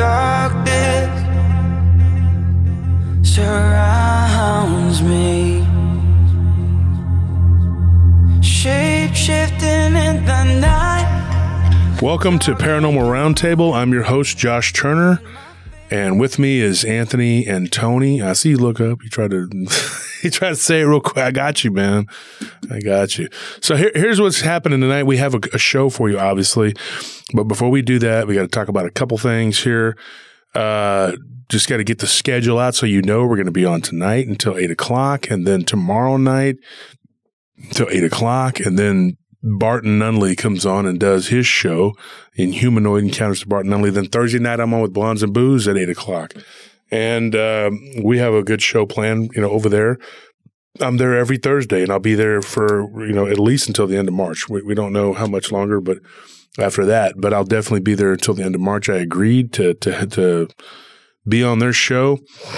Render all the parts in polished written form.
darkness surrounds me, shape-shifting in the night. Welcome to Paranormal Roundtable. I'm your host, Josh Turner, and with me is Anthony and Tony. I see you look up. You try to say it real quick. I got you, man. I got you. So here's what's happening tonight. We have a show for you, obviously, but before we do that, we got to talk about a couple things here. Just got to get the schedule out so you know we're going to be on tonight until 8 o'clock, and then tomorrow night till 8 o'clock, and then Barton Nunley comes on and does his show in Humanoid Encounters to Barton Nunley. Then Thursday night, I'm on with Blondes and Booze at 8 o'clock. And we have a good show planned, over there. I'm there every Thursday, and I'll be there for, at least until the end of March. We don't know how much longer, but after that. But I'll definitely be there until the end of March. I agreed to be on their show.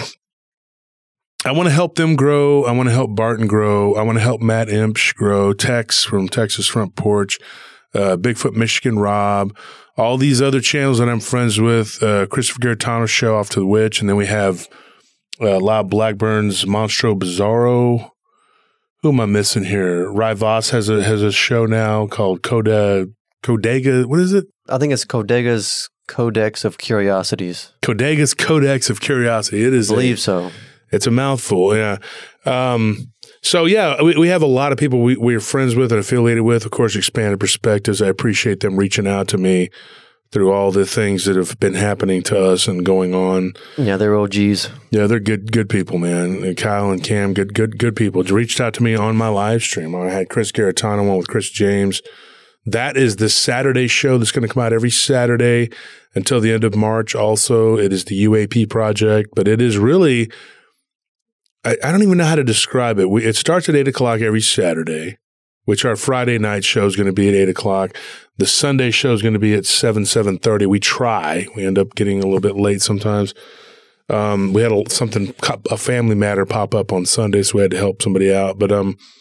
I want to help them grow. I want to help Barton grow. I want to help Matt Imps grow. Tex from Texas Front Porch, Bigfoot Michigan Rob, all these other channels that I'm friends with, Christopher Garetano's show, Off to the Witch, and then we have Lob Blackburn's Monstro Bizarro. Who am I missing here? Ry Voss has a show now called Codega. What is it? I think it's Codega's Codex of Curiosities. Codega's Codex of Curiosity. It is. I believe so. It's a mouthful, yeah. So, yeah, we have a lot of people we're friends with and affiliated with. Of course, Expanded Perspectives. I appreciate them reaching out to me through all the things that have been happening to us and going on. Yeah, they're OGs. Yeah, they're good people, man. And Kyle and Cam, good people. They reached out to me on my live stream. I had Chris Garetano on with Chris James. That is the Saturday show that's going to come out every Saturday until the end of March. Also, it is the UAP project, but it is really – I don't even know how to describe it. It starts at 8 o'clock every Saturday, which our Friday night show is going to be at 8 o'clock. The Sunday show is going to be at 7:30. We try. We end up getting a little bit late sometimes. We had a family matter pop up on Sunday, so we had to help somebody out. But,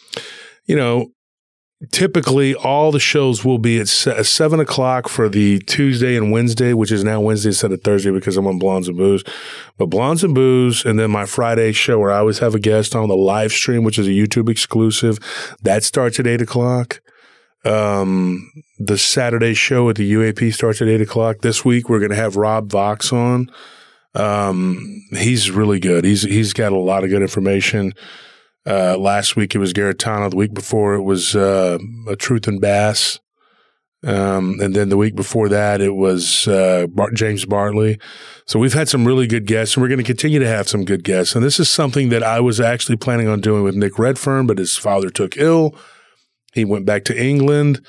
typically all the shows will be at 7 o'clock for the Tuesday and Wednesday, which is now Wednesday instead of Thursday because I'm on Blondes and Booze. But Blondes and Booze, and then my Friday show where I always have a guest on the live stream, which is a YouTube exclusive, that starts at 8 o'clock. The Saturday show at the UAP starts at 8 o'clock. This week we're going to have Rob Vox on. He's really good. He's got a lot of good information. Last week it was Garetano. The week before it was a Truth and Bass. And then the week before that it was James Bartley. So we've had some really good guests, and we're going to continue to have some good guests. And this is something that I was actually planning on doing with Nick Redfern, but his father took ill. He went back to England.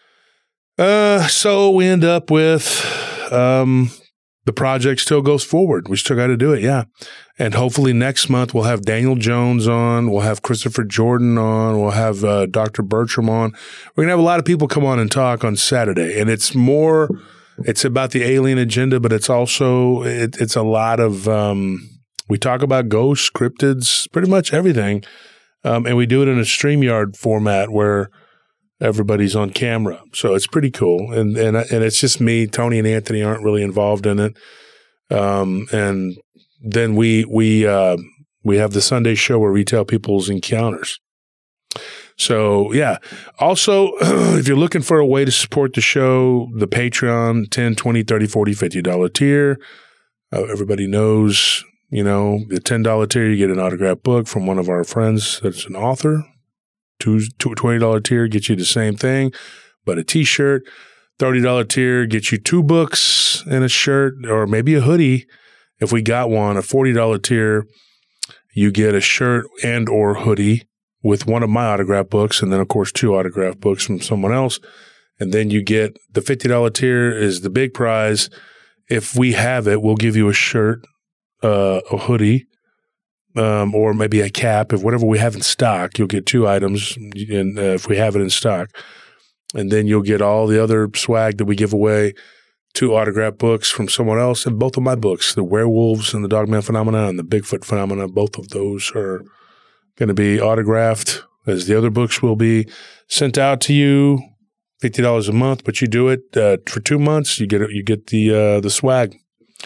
So we end up with the project still goes forward. We still got to do it, yeah. And hopefully next month we'll have Daniel Jones on. We'll have Christopher Jordan on. We'll have Dr. Bertram on. We're going to have a lot of people come on and talk on Saturday. And it's about the alien agenda, but it's also, it's a lot of, we talk about ghosts, cryptids, pretty much everything. And we do it in a StreamYard format where everybody's on camera. So it's pretty cool. And it's just me. Tony and Anthony aren't really involved in it. And then we have the Sunday show where we tell people's encounters. So, yeah. Also, if you're looking for a way to support the show, the Patreon, $10, $20, $30, $40, $50 tier. Everybody knows, the $10 tier, you get an autographed book from one of our friends that's an author. $20 tier gets you the same thing, but a T-shirt. $30 tier gets you 2 books and a shirt, or maybe a hoodie if we got one. A $40 tier, you get a shirt and or hoodie with one of my autograph books, and then, of course, 2 autograph books from someone else. And then you get the $50 tier is the big prize. If we have it, we'll give you a shirt, a hoodie, or maybe a cap. If whatever we have in stock, you'll get 2 items if we have it in stock. And then you'll get all the other swag that we give away, 2 autograph books from someone else, and both of my books, The Werewolves and the Dogman Phenomena and the Bigfoot Phenomena, both of those are going to be autographed, as the other books will be sent out to you, $50 a month, but you do it for 2 months, you get the swag.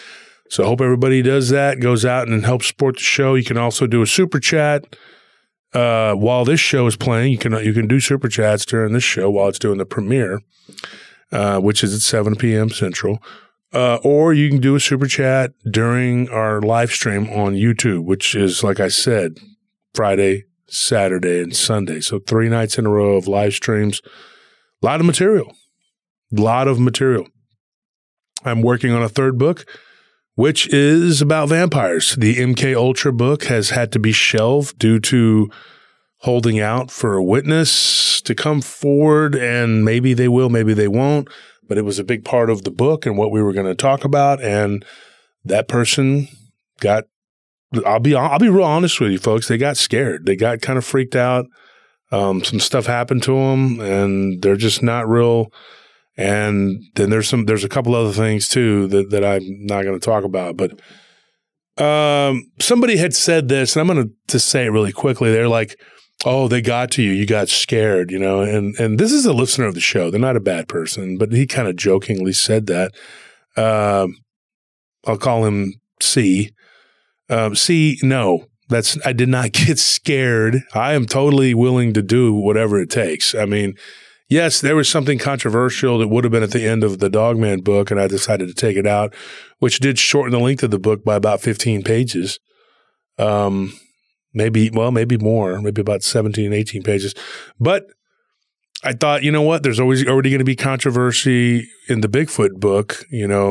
So I hope everybody does that, goes out and helps support the show. You can also do a super chat while this show is playing. You can do super chats during this show while it's doing the premiere, which is at 7 p.m. Central. Or you can do a super chat during our live stream on YouTube, which is, like I said, Friday, Saturday, and Sunday. So 3 nights in a row of live streams. A lot of material. I'm working on a 3rd book, which is about vampires. The MK Ultra book has had to be shelved due to holding out for a witness to come forward, and maybe they will, maybe they won't. But it was a big part of the book and what we were going to talk about. And that person got, I'll be real honest with you folks. They got scared. They got kind of freaked out. Some stuff happened to them and they're just not real. And then there's a couple other things too that I'm not going to talk about, but, somebody had said this, and I'm going to just say it really quickly. They're like, oh, they got to you. You got scared, and this is a listener of the show. They're not a bad person, but he kind of jokingly said that. I'll call him C. C, no, I did not get scared. I am totally willing to do whatever it takes. I mean, yes, there was something controversial that would have been at the end of the Dogman book, and I decided to take it out, which did shorten the length of the book by about 15 pages. Maybe more, maybe about 17, 18 pages. But I thought, you know what? There's already going to be controversy in the Bigfoot book,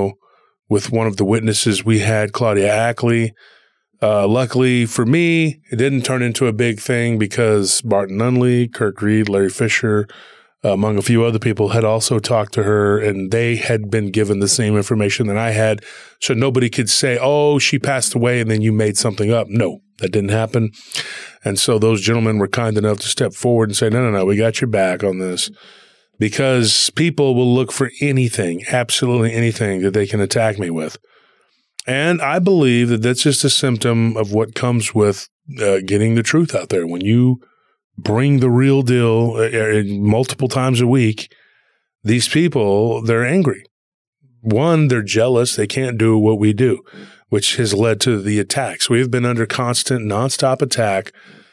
with one of the witnesses we had, Claudia Ackley. Luckily for me, it didn't turn into a big thing because Barton Nunley, Kirk Reed, Larry Fisher, among a few other people, had also talked to her, and they had been given the same information that I had. So nobody could say, oh, she passed away and then you made something up. No, that didn't happen. And so those gentlemen were kind enough to step forward and say, no, we got your back on this. Because people will look for anything, absolutely anything that they can attack me with. And I believe that that's just a symptom of what comes with getting the truth out there. When you bring the real deal multiple times a week, these people, they're angry. One, they're jealous. They can't do what we do, which has led to the attacks. We've been under constant, nonstop attack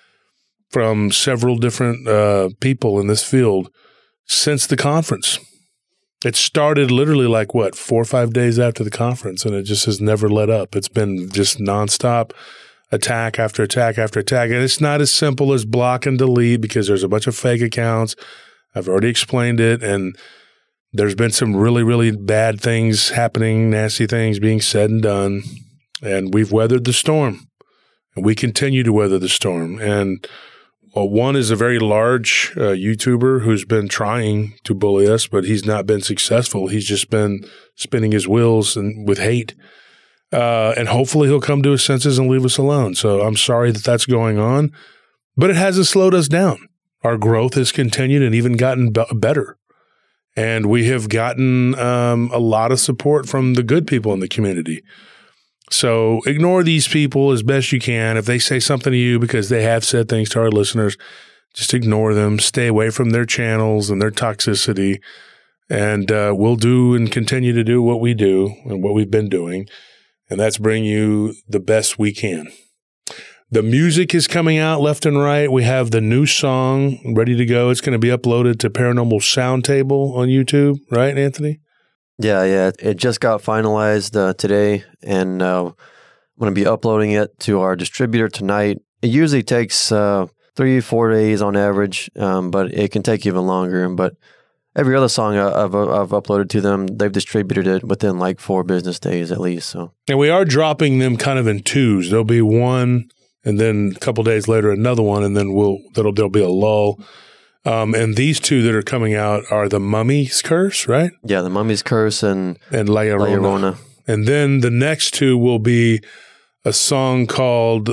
from several different people in this field since the conference. It started literally 4 or 5 days after the conference, and it just has never let up. It's been just nonstop attack after attack after attack. And it's not as simple as block and delete because there's a bunch of fake accounts. I've already explained it. And there's been some really, really bad things happening, nasty things being said and done. And we've weathered the storm. And we continue to weather the storm. And one is a very large YouTuber who's been trying to bully us, but he's not been successful. He's just been spinning his wheels with hate. And hopefully he'll come to his senses and leave us alone. So I'm sorry that that's going on, but it hasn't slowed us down. Our growth has continued and even gotten better. And we have gotten a lot of support from the good people in the community. So ignore these people as best you can. If they say something to you because they have said things to our listeners, just ignore them. Stay away from their channels and their toxicity. And we'll do and continue to do what we do and what we've been doing. And that's bring you the best we can. The music is coming out left and right. We have the new song ready to go. It's going to be uploaded to Paranormal Sound Table on YouTube, right, Anthony? Yeah. It just got finalized today, and I'm going to be uploading it to our distributor tonight. It usually takes 3-4 days on average, but it can take even longer. But every other song I've uploaded to them, they've distributed it within 4 business days at least. So, and we are dropping them kind of in twos. There'll be one, and then a couple days later another one, and then there'll be a lull. And these two that are coming out are The Mummy's Curse, right? Yeah, The Mummy's Curse and La Llorona. And then the next two will be a song called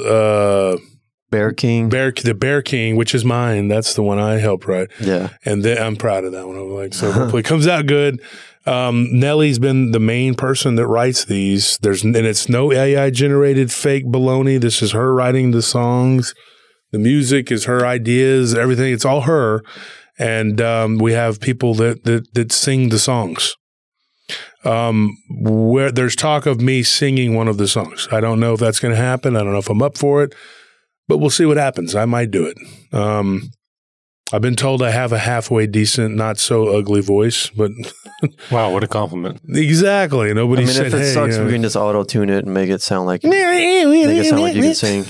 Bear King. The Bear King, which is mine. That's the one I helped write. Yeah. And then I'm proud of that one. So hopefully it comes out good. Nellie's been the main person that writes these. And it's no AI generated fake baloney. This is her writing the songs. The music is her ideas, everything. It's all her. And we have people that sing the songs. where there's talk of me singing one of the songs. I don't know if that's going to happen. I don't know if I'm up for it, but we'll see what happens. I might do it. I've been told I have a halfway decent, not so ugly voice, but wow, what a compliment! Exactly. Nobody said, if it hey, sucks, we can just auto tune it and make it sound like you can sing.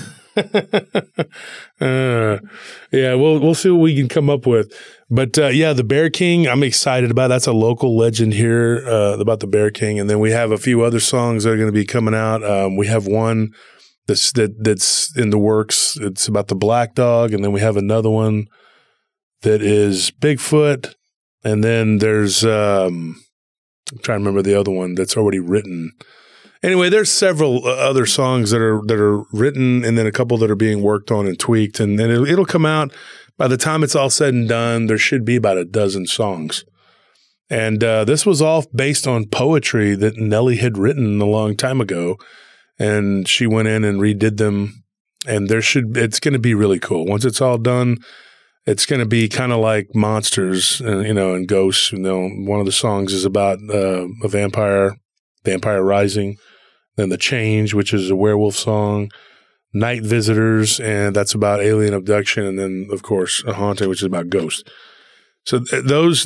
Yeah, we'll see what we can come up with. But the Bear King, I'm excited about. That's a local legend here about the Bear King, and then we have a few other songs that are going to be coming out. We have one that's in the works. It's about the Black Dog, and then we have another one that is Bigfoot, and then there's I'm trying to remember the other one that's already written. Anyway, there's several other songs that are written, and then a couple that are being worked on and tweaked, and then it'll come out. By the time it's all said and done, there should be about a dozen songs. And this was all based on poetry that Nelly had written a long time ago, and she went in and redid them. And it's going to be really cool once it's all done. It's going to be kind of like Monsters, and Ghosts. One of the songs is about a vampire rising. Then The Change, which is a werewolf song. Night Visitors, and that's about alien abduction. And then, of course, A Haunting, which is about ghosts. So those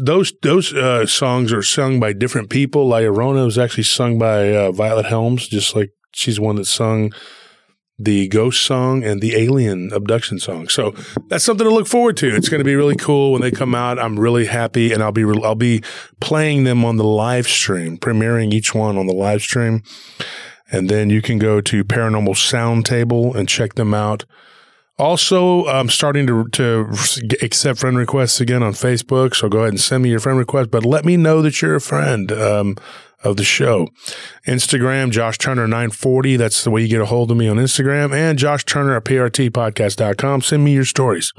songs are sung by different people. La Llorona was actually sung by Violet Helms, just like she's the one that sung the ghost song and the alien abduction song. So that's something to look forward to. It's going to be really cool when they come out. I'm really happy, and I'll be playing them on the live stream, premiering each one on the live stream. And then you can go to Paranormal Sound Table and check them out. Also, I'm starting to accept friend requests again on Facebook. So go ahead and send me your friend request, but let me know that you're a friend of the show. Instagram, Josh Turner 940. That's the way you get a hold of me on Instagram. And Josh Turner at prtpodcast.com. Send me your stories.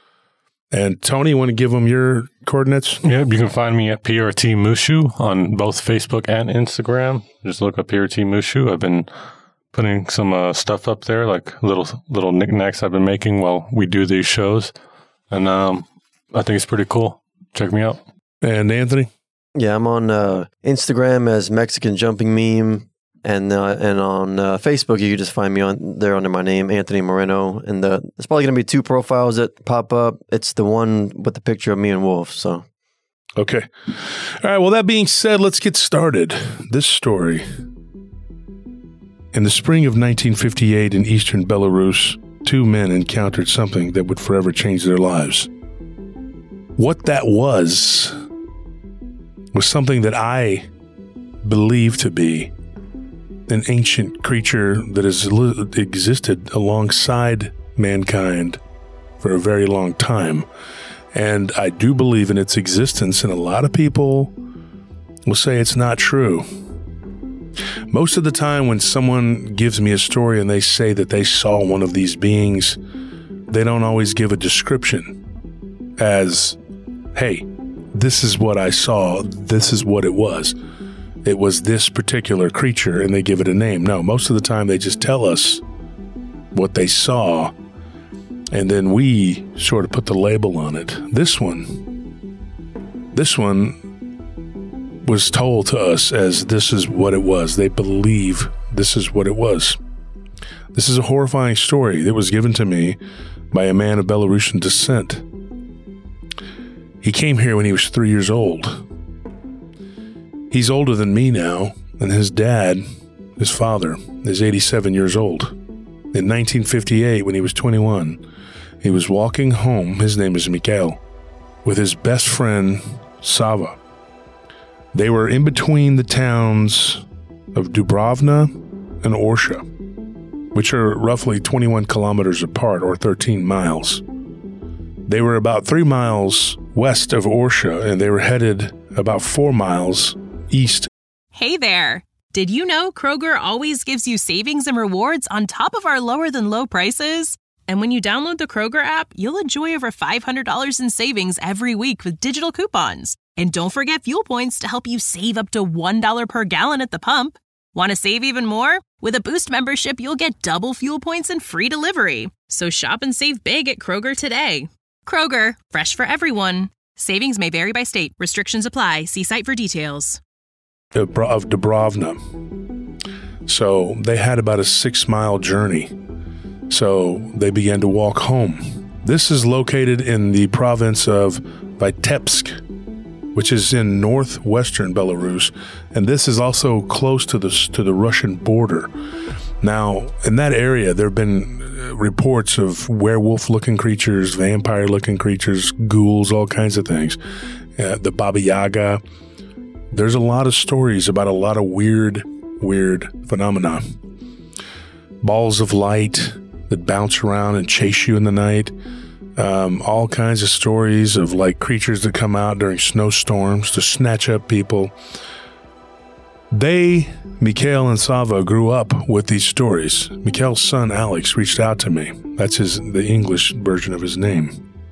And Tony, you want to give them your coordinates? Yeah, you can find me at PRT Mushu on both Facebook and Instagram. Just look up PRT Mushu. I've been putting some stuff up there, like little knickknacks I've been making while we do these shows. And I think it's pretty cool. Check me out. And Anthony? Yeah, I'm on Instagram as Mexican Jumping Meme. And on Facebook, you can just find me on there under my name, Anthony Moreno. And there's probably going to be 2 profiles that pop up. It's the one with the picture of me and Wolf. So, okay. All right. Well, that being said, let's get started. This story. In the spring of 1958 in eastern Belarus, 2 men encountered something that would forever change their lives. What that was something that I believe to be an ancient creature that has existed alongside mankind for a very long time. And I do believe in its existence, and a lot of people will say it's not true. Most of the time when someone gives me a story and they say that they saw one of these beings, they don't always give a description as, hey, this is what I saw, this is what it was. It was this particular creature, and they give it a name. No, most of the time they just tell us what they saw, and then we sort of put the label on it. This one was told to us as this is what it was. They believe this is what it was. This is a horrifying story that was given to me by a man of Belarusian descent. He came here when he was 3 years old. He's older than me now, and his dad, his father, is 87 years old. In 1958, when he was 21, he was walking home, his name is Mikhail, with his best friend, Sava. They were in between the towns of Dubrovna and Orsha, which are roughly 21 kilometers apart, or 13 miles. They were about 3 miles west of Orsha, and they were headed about 4 miles east. Hey there! Did you know Kroger always gives you savings and rewards on top of our lower-than-low prices? And when you download the Kroger app, you'll enjoy over $500 in savings every week with digital coupons. And don't forget fuel points to help you save up to $1 per gallon at the pump. Want to save even more? With a Boost membership, you'll get double fuel points and free delivery. So shop and save big at Kroger today. Kroger, fresh for everyone. Savings may vary by state. Restrictions apply. See site for details. of Dubrovna. So they had about a 6-mile journey. So they began to walk home. This is located in the province of Vitebsk, which is in northwestern Belarus, and this is also close to the Russian border. Now, in that area, there have been reports of werewolf-looking creatures, vampire-looking creatures, ghouls, all kinds of things. The Baba Yaga. There's a lot of stories about a lot of weird phenomena. Balls of light that bounce around and chase you in the night. All kinds of stories of like creatures that come out during snowstorms to snatch up people. Mikhail and Sava grew up with these stories. Mikhail's son Alex reached out to me. That's the English version of his name.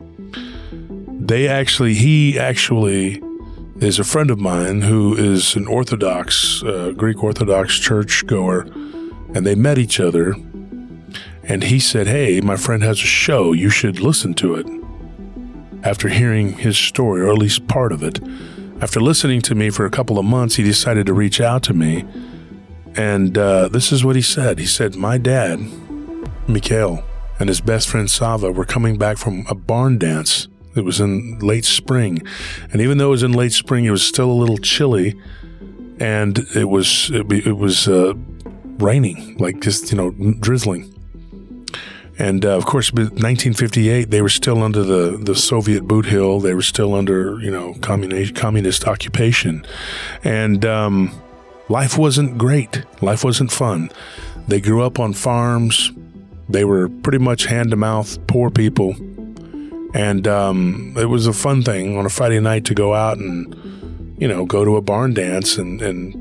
He actually is a friend of mine who is an Orthodox, Greek Orthodox church goer, and they met each other. And he said, "Hey, my friend has a show. You should listen to it." After hearing his story, or at least part of it, after listening to me for a couple of months, he decided to reach out to me. And this is what he said. He said, "My dad, Mikhail, and his best friend Sava were coming back from a barn dance. It was in late spring. And even though it was in late spring, it was still a little chilly. And it was raining, like just, drizzling. And, of course, by 1958, they were still under the Soviet boot heel. They were still under, communist occupation. And life wasn't great. Life wasn't fun. They grew up on farms. They were pretty much hand-to-mouth poor people. And it was a fun thing on a Friday night to go out and, go to a barn dance and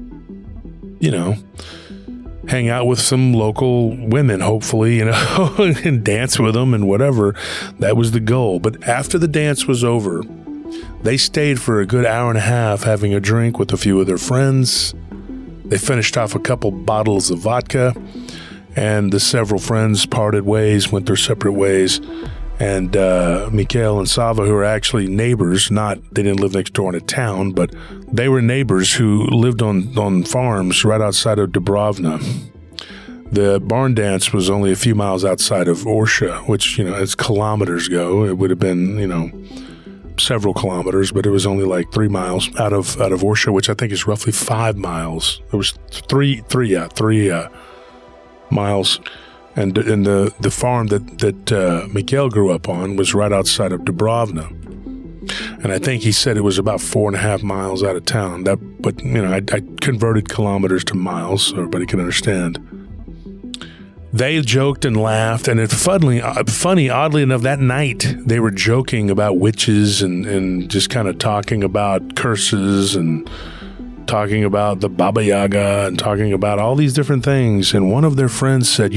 hang out with some local women, hopefully, and dance with them and whatever. That was the goal. But after the dance was over, they stayed for a good hour and a half having a drink with a few of their friends. They finished off a couple bottles of vodka, and the several friends parted ways, went their separate ways. And Mikhail and Sava, who are actually neighbors, they didn't live next door in a town, but they were neighbors who lived on farms right outside of Dubrovna. The barn dance was only a few miles outside of Orsha, which, as kilometers go, it would have been, several kilometers, but it was only like 3 miles out of Orsha, which I think is roughly 5 miles. It was three miles. And the farm that Mikhail grew up on was right outside of Dubrovna. And I think he said it was about 4.5 miles out of town. But I converted kilometers to miles so everybody can understand. They joked and laughed, and it's funny, oddly enough, that night they were joking about witches and just kind of talking about curses and talking about the Baba Yaga and talking about all these different things. And one of their friends said,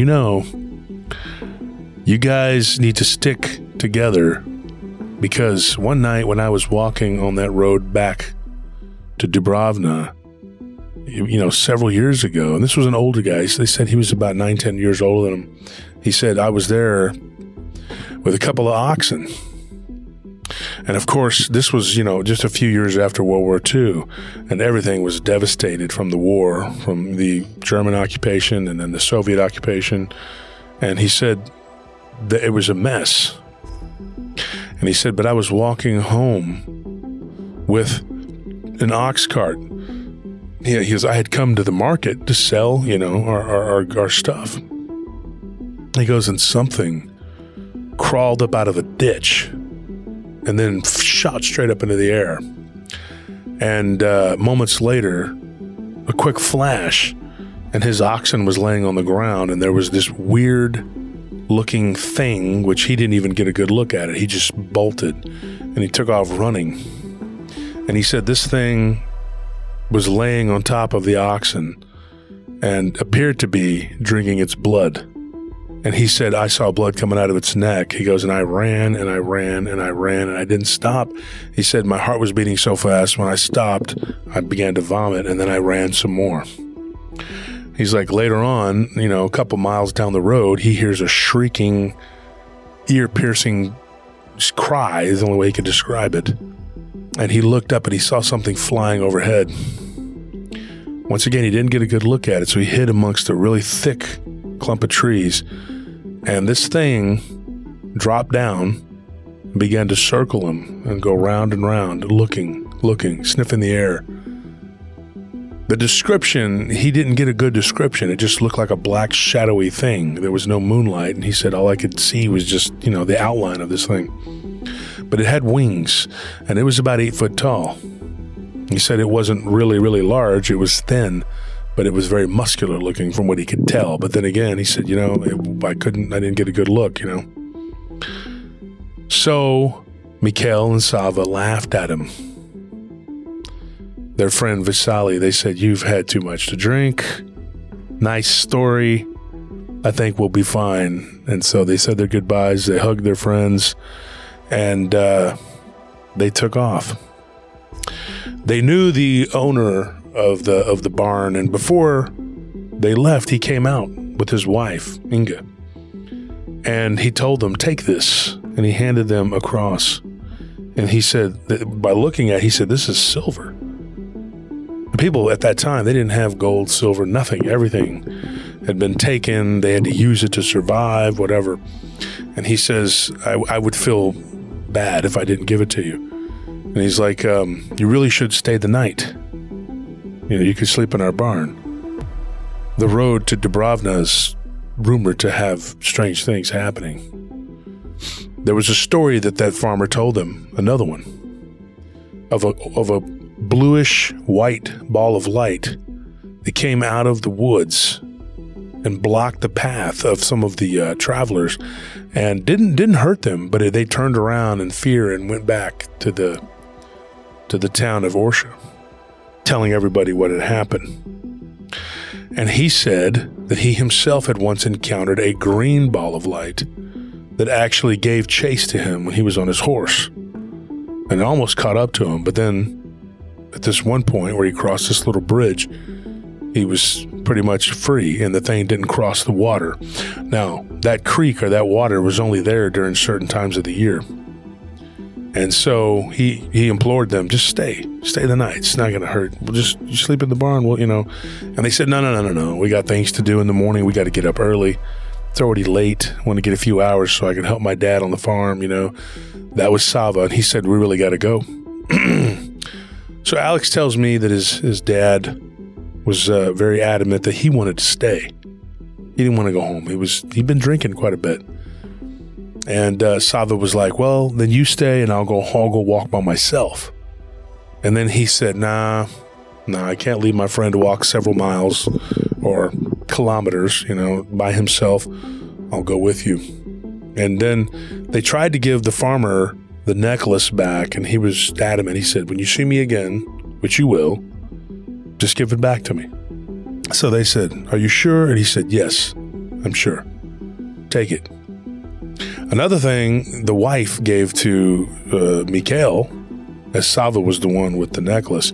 you guys need to stick together, because one night when I was walking on that road back to Dubrovna, several years ago, and this was an older guy, so they said he was about 9-10 years older than him. He said, I was there with a couple of oxen. And of course, this was, just a few years after World War II, and everything was devastated from the war, from the German occupation and then the Soviet occupation. And he said that it was a mess. And he said, but I was walking home with an ox cart. He goes, I had come to the market to sell, our stuff. He goes, and something crawled up out of a ditch and then shot straight up into the air. And moments later, a quick flash, and his oxen was laying on the ground, and there was this weird-looking thing, which he didn't even get a good look at it. He just bolted, and he took off running. And he said this thing was laying on top of the oxen and appeared to be drinking its blood. And he said, I saw blood coming out of its neck. He goes, and I ran and I ran and I ran and I didn't stop. He said, my heart was beating so fast. When I stopped, I began to vomit, and then I ran some more. He's like, later on, a couple miles down the road, he hears a shrieking, ear-piercing cry, is the only way he could describe it. And he looked up and he saw something flying overhead. Once again, he didn't get a good look at it, so he hid amongst a really thick clump of trees. And this thing dropped down and began to circle him and go round and round, looking, sniffing the air. The description, he didn't get a good description. It just looked like a black, shadowy thing. There was no moonlight, and he said all I could see was just, the outline of this thing. But it had wings, and it was about 8 foot tall. He said it wasn't really, really large. It was thin, but it was very muscular looking from what he could tell. But then again, he said, I didn't get a good look, So Mikhail and Sava laughed at him. Their friend Vasily, they said, you've had too much to drink. Nice story. I think we'll be fine. And so they said their goodbyes. They hugged their friends, and they took off. They knew the owner of the barn, and before they left, he came out with his wife, Inga. And he told them, take this. And he handed them a cross. And he said, by looking at it, he said, this is silver. The people at that time, they didn't have gold, silver, nothing. Everything had been taken. They had to use it to survive, whatever. And he says, I would feel bad if I didn't give it to you. And he's like, you really should stay the night. You could sleep in our barn. The road to Dubrovna is rumored to have strange things happening. There was a story that farmer told them, another one, of a bluish white ball of light that came out of the woods and blocked the path of some of the travelers, and didn't hurt them, but they turned around in fear and went back to the town of Orsha, telling everybody what had happened. And he said that he himself had once encountered a green ball of light that actually gave chase to him when he was on his horse, and almost caught up to him. But then at this one point where he crossed this little bridge, he was pretty much free, and the thing didn't cross the water. Now, that creek or that water was only there during certain times of the year. And so he implored them, just stay the night. It's not going to hurt. You sleep in the barn. And they said, no. We got things to do in the morning. We got to get up early. It's already late. I want to get a few hours so I can help my dad on the farm. That was Sava. And he said, we really got to go. So Alex tells me that his dad was very adamant that he wanted to stay. He didn't want to go home. He'd been drinking quite a bit. And Sava was like, well, then you stay and I'll go walk by myself. And then he said, nah, I can't leave my friend to walk several miles or kilometers, by himself. I'll go with you. And then they tried to give the farmer the necklace back, and he was adamant. He said, when you see me again, which you will, just give it back to me. So they said, are you sure? And he said, yes, I'm sure. Take it. Another thing the wife gave to Mikhail, as Sava was the one with the necklace.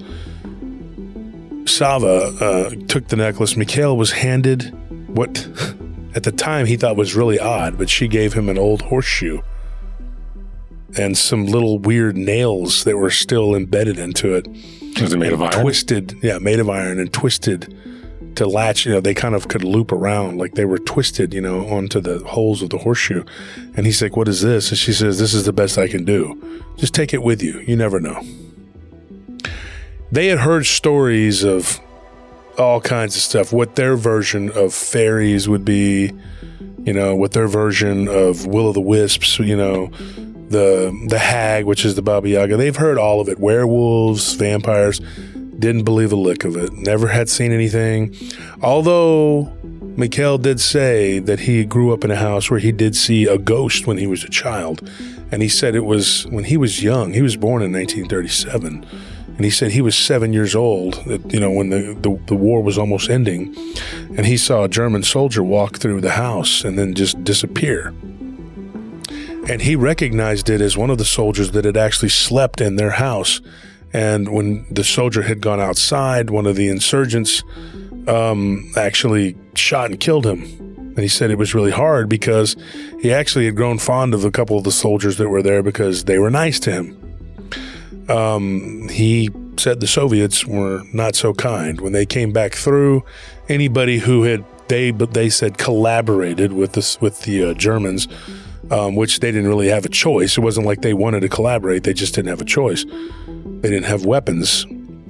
Sava took the necklace. Mikhail was handed what at the time he thought was really odd, but she gave him an old horseshoe and some little weird nails that were still embedded into it. Was it made of iron? Twisted, yeah, made of iron and twisted to latch. They kind of could loop around, like they were twisted, onto the holes of the horseshoe. And he's like, what is this? And she says, this is the best I can do. Just take it with you. You never know. They had heard stories of all kinds of stuff, what their version of fairies would be, what their version of Will-o'-the-Wisps, the hag, which is the Baba Yaga. They've heard all of it. Werewolves, vampires. Didn't believe a lick of it. Never had seen anything. Although Mikhail did say that he grew up in a house where he did see a ghost when he was a child. And he said it was when he was young. He was born in 1937. And he said he was 7 years old, when the war was almost ending. And he saw a German soldier walk through the house and then just disappear. And he recognized it as one of the soldiers that had actually slept in their house. And when the soldier had gone outside, one of the insurgents actually shot and killed him. And he said it was really hard because he actually had grown fond of a couple of the soldiers that were there because they were nice to him. He said the Soviets were not so kind. When they came back through, anybody who had, they said, collaborated with the Germans, which they didn't really have a choice. It wasn't like they wanted to collaborate. They just didn't have a choice. They didn't have weapons.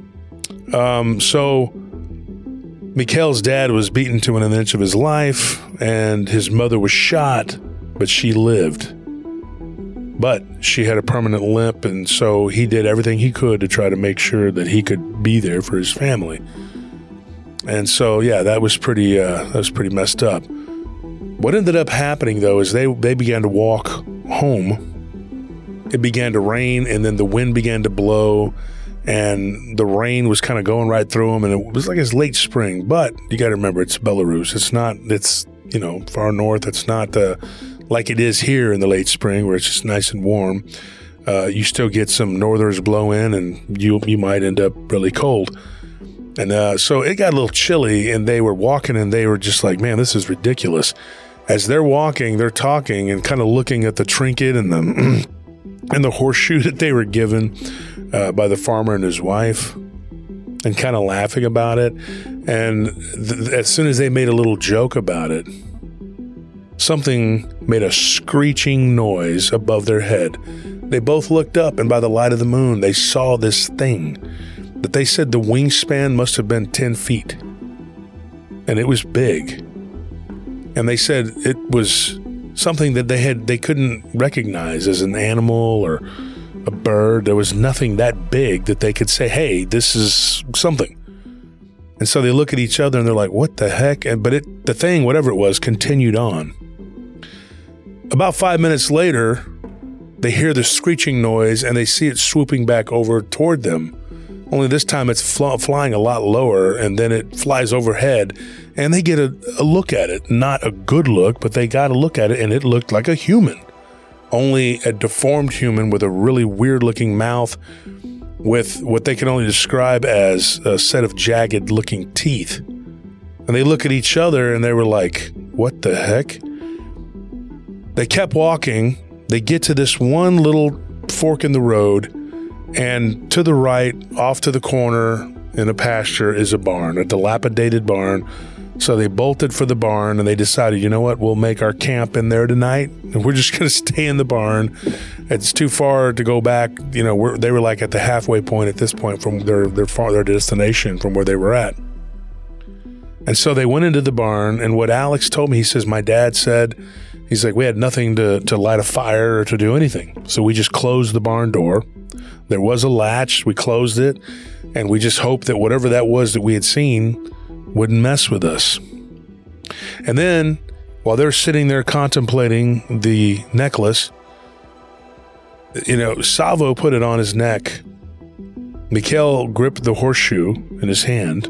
So Mikhail's dad was beaten to within an inch of his life, and his mother was shot, but she lived. But she had a permanent limp, and so he did everything he could to try to make sure that he could be there for his family. And so, yeah, that was pretty messed up. What ended up happening, though, is they began to walk home. It began to rain, and then the wind began to blow, and the rain was kind of going right through them, and it was like it's late spring. But you got to remember, it's Belarus. It's far north. It's not like it is here in the late spring where it's just nice and warm. You still get some northers blow in, and you might end up really cold. And so it got a little chilly, and they were walking, and they were just like, man, this is ridiculous. As they're walking, they're talking and kind of looking at the trinket and the and the horseshoe that they were given by the farmer and his wife, and kind of laughing about it. And as soon as they made a little joke about it, something made a screeching noise above their head. They both looked up, and by the light of the moon, they saw this thing that they said the wingspan must have been 10 feet. And it was big. And they said it was something that they couldn't recognize as an animal or a bird. There was nothing that big that they could say, hey, this is something. And so they look at each other and they're like, what the heck? But the thing, whatever it was, continued on. About 5 minutes later, they hear the screeching noise and they see it swooping back over toward them. Only this time it's flying a lot lower, and then it flies overhead, and they get a look at it. Not a good look, but they got a look at it, and it looked like a human. Only a deformed human with a really weird-looking mouth with what they can only describe as a set of jagged-looking teeth. And they look at each other, and they were like, what the heck? They kept walking. They get to this one little fork in the road, and to the right, off to the corner in a pasture, is a barn, a dilapidated barn. So they bolted for the barn, and they decided, you know what, we'll make our camp in there tonight, and we're just going to stay in the barn. It's too far to go back. They were like at the halfway point at this point from their destination from where they were at. And so they went into the barn, and what Alex told me, he says, my dad said, he's like, we had nothing to light a fire or to do anything. So we just closed the barn door. There was a latch. We closed it, and we just hoped that whatever that was that we had seen wouldn't mess with us. And then, while they're sitting there contemplating the necklace, Salvo put it on his neck. Mikhail gripped the horseshoe in his hand,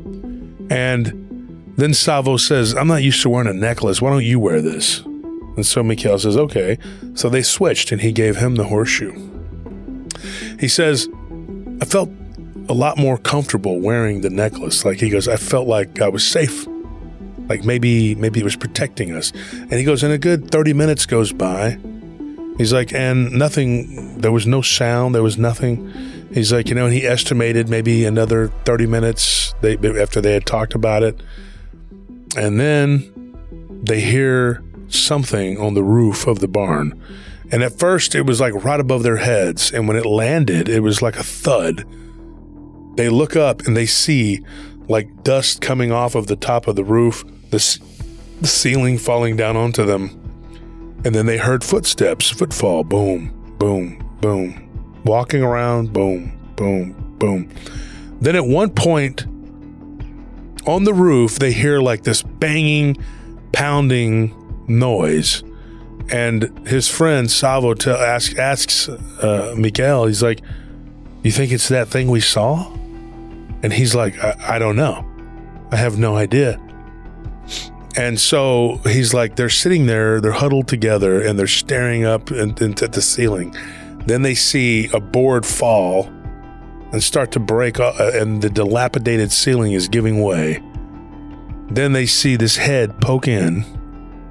and then Salvo says, I'm not used to wearing a necklace. Why don't you wear this? And so Mikhail says, okay. So they switched, and he gave him the horseshoe. He says, I felt a lot more comfortable wearing the necklace. Like, he goes, I felt like I was safe. Like maybe it was protecting us. And he goes, and a good 30 minutes goes by. He's like, and nothing, there was no sound, there was nothing. He's like, and he estimated maybe another 30 minutes after they had talked about it. And then they hear something on the roof of the barn. And at first, it was like right above their heads. And when it landed, it was like a thud. They look up and they see like dust coming off of the top of the roof, the ceiling falling down onto them. And then they heard footfall, boom, boom, boom. Walking around, boom, boom, boom. Then at one point on the roof, they hear like this banging, pounding noise. And his friend Salvo asks Mikhail, he's like, you think it's that thing we saw? And he's like, I don't know. I have no idea. And so he's like, they're sitting there, they're huddled together, and they're staring up into the ceiling. Then they see a board fall and start to break, and the dilapidated ceiling is giving way. Then they see this head poke in,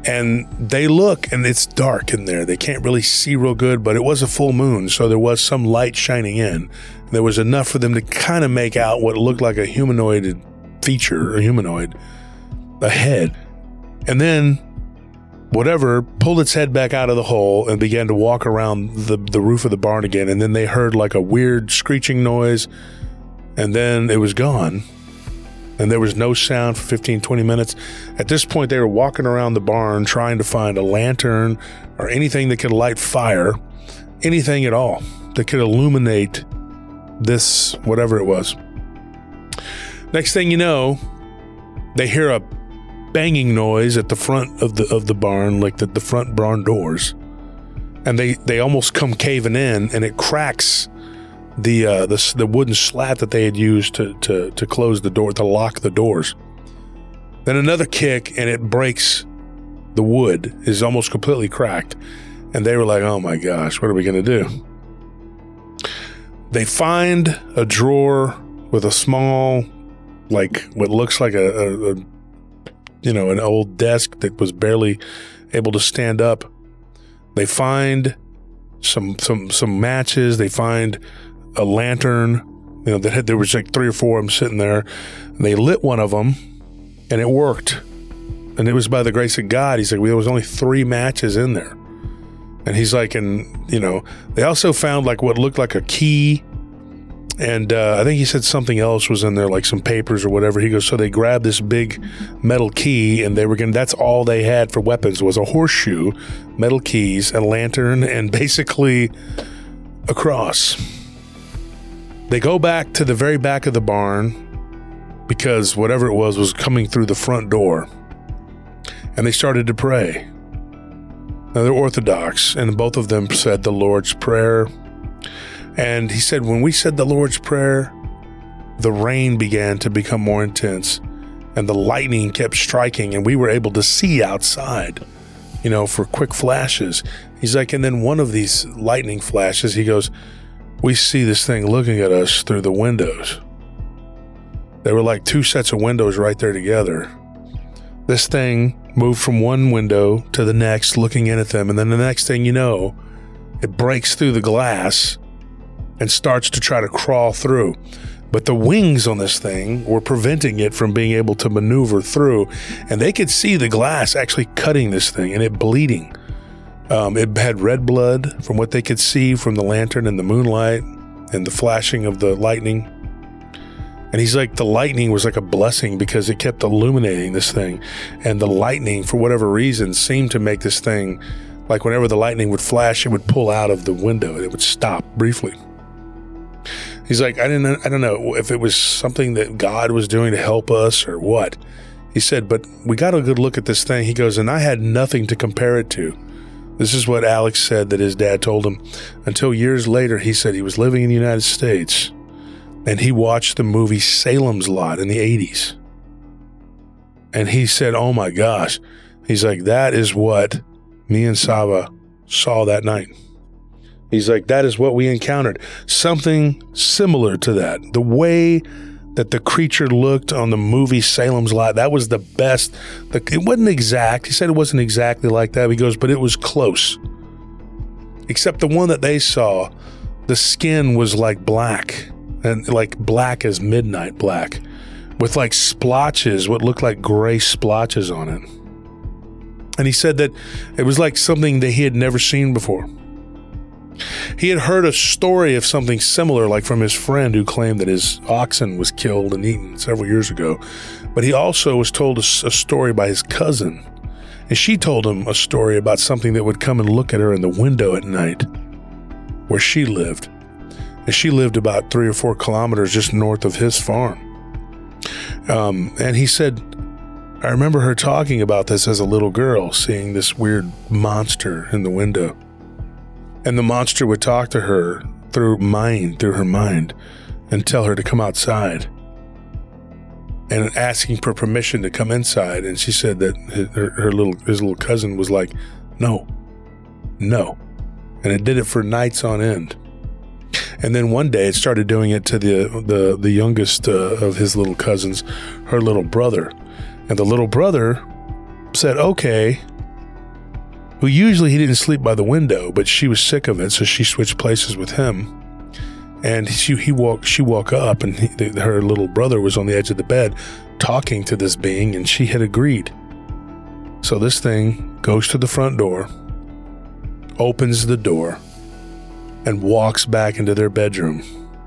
And they look, and it's dark in there. They can't really see real good, but it was a full moon, so there was some light shining in. There was enough for them to kind of make out what looked like a humanoid feature, or humanoid, a head. And then whatever pulled its head back out of the hole and began to walk around the roof of the barn again. And then they heard like a weird screeching noise, and then it was gone. And there was no sound for 15, 20 minutes. At this point, they were walking around the barn trying to find a lantern or anything that could light fire, anything at all that could illuminate this, whatever it was. Next thing you know, they hear a banging noise at the front of the barn, like the front barn doors. And they almost come caving in, and it cracks the wooden slat that they had used to close the door, to lock the doors. Then another kick, and it breaks the wood, is almost completely cracked. And they were like, oh my gosh, what are we going to do? They find a drawer with a small, like what looks like an old desk that was barely able to stand up. They find some matches. They find a lantern, there was like 3 or 4 of them sitting there. And they lit one of them, and it worked. And it was by the grace of God. He's like, there was only 3 matches in there. And he's like, they also found like what looked like a key. And I think he said something else was in there, like some papers or whatever. He goes, so they grabbed this big metal key, and that's all they had for weapons was a horseshoe, metal keys, a lantern, and basically a cross. They go back to the very back of the barn because whatever it was coming through the front door. And they started to pray. Now, they're Orthodox, and both of them said the Lord's Prayer. And he said, when we said the Lord's Prayer, the rain began to become more intense, and the lightning kept striking, and we were able to see outside, for quick flashes. He's like, and then one of these lightning flashes, he goes, we see this thing looking at us through the windows. There were like 2 sets of windows right there together. This thing moved from one window to the next, looking in at them, and then the next thing you know, it breaks through the glass and starts to try to crawl through. But the wings on this thing were preventing it from being able to maneuver through, and they could see the glass actually cutting this thing and it bleeding. It had red blood from what they could see from the lantern and the moonlight and the flashing of the lightning. And he's like, the lightning was like a blessing because it kept illuminating this thing. And the lightning, for whatever reason, seemed to make this thing, like whenever the lightning would flash, it would pull out of the window and it would stop briefly. He's like, I don't know if it was something that God was doing to help us or what. He said, but we got a good look at this thing. He goes, and I had nothing to compare it to. This is what Alex said that his dad told him. Until years later, he said he was living in the United States and he watched the movie Salem's Lot in the 80s. And he said, oh my gosh. He's like, that is what me and Saba saw that night. He's like, that is what we encountered. Something similar to that. The way that the creature looked on the movie Salem's Lot, that was the best. It wasn't exact. He said it wasn't exactly like that. He goes, but it was close. Except the one that they saw, the skin was like black, and like black as midnight black, with like splotches, what looked like gray splotches on it. And he said that it was like something that he had never seen before. He had heard a story of something similar, like from his friend who claimed that his oxen was killed and eaten several years ago. But he also was told a story by his cousin. And she told him a story about something that would come and look at her in the window at night where she lived. And she lived about 3 or 4 kilometers just north of his farm. And he said, I remember her talking about this as a little girl, seeing this weird monster in the window. And the monster would talk to her through her mind, and tell her to come outside. And asking for permission to come inside. And she said that his little cousin was like, no. And it did it for nights on end. And then one day it started doing it to the youngest of his little cousins, her little brother. And the little brother said, okay, who usually he didn't sleep by the window, but she was sick of it, so she switched places with him. And she woke up, and her little brother was on the edge of the bed talking to this being, and she had agreed. So this thing goes to the front door, opens the door, and walks back into their bedroom.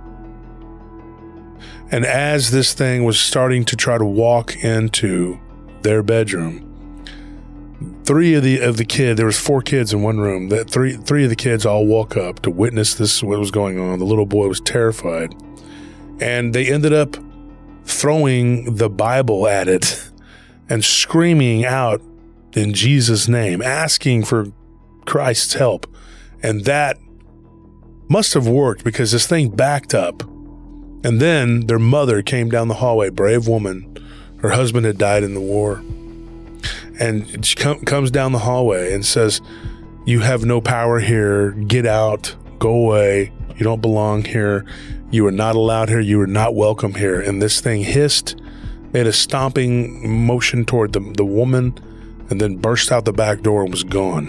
And as this thing was starting to try to walk into their bedroom, three of the kids, there was 4 kids in one room, that three of the kids all woke up to witness this, what was going on. The little boy was terrified. And they ended up throwing the Bible at it and screaming out in Jesus' name, asking for Christ's help. And that must have worked because this thing backed up. And then their mother came down the hallway, brave woman. Her husband had died in the war. And she comes down the hallway and says, "You have no power here. Get out. Go away. You don't belong here. You are not allowed here. You are not welcome here." And this thing hissed, made a stomping motion toward the woman, and then burst out the back door and was gone.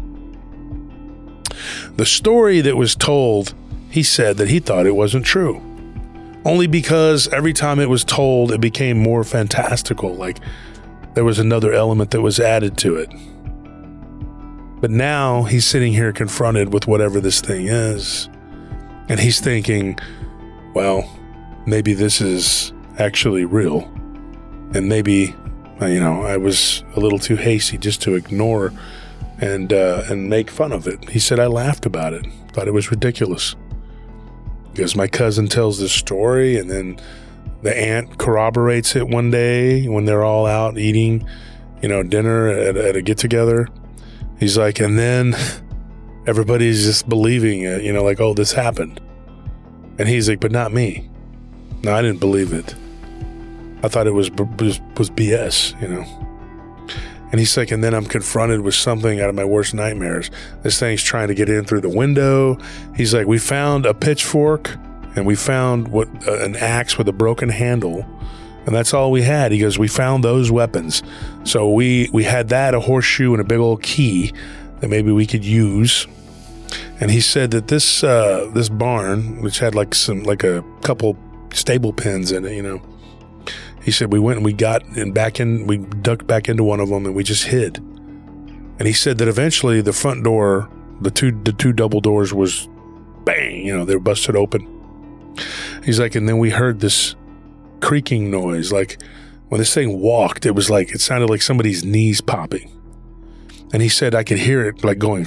The story that was told, he said that he thought it wasn't true. Only because every time it was told, it became more fantastical, like there was another element that was added to it. But now he's sitting here confronted with whatever this thing is, and he's thinking, well, maybe this is actually real, and maybe, I was a little too hasty just to ignore and make fun of it. He said, I laughed about it, thought it was ridiculous. Because my cousin tells this story, and then the aunt corroborates it one day when they're all out eating, dinner at a get-together. He's like, and then everybody's just believing it, like, oh, this happened. And he's like, but not me. No, I didn't believe it. I thought it was BS, And he's like, and then I'm confronted with something out of my worst nightmares. This thing's trying to get in through the window. He's like, we found a pitchfork and we found an axe with a broken handle. And that's all we had. He goes, we found those weapons. So we had that, a horseshoe and a big old key that maybe we could use. And he said that this barn, which had like a couple stable pins in it, he said we went and we ducked back into one of them and we just hid. And he said that eventually the front door, the two double doors was bang, they were busted open. He's like, and then we heard this creaking noise, like when this thing walked, it sounded like somebody's knees popping. And he said I could hear it like going,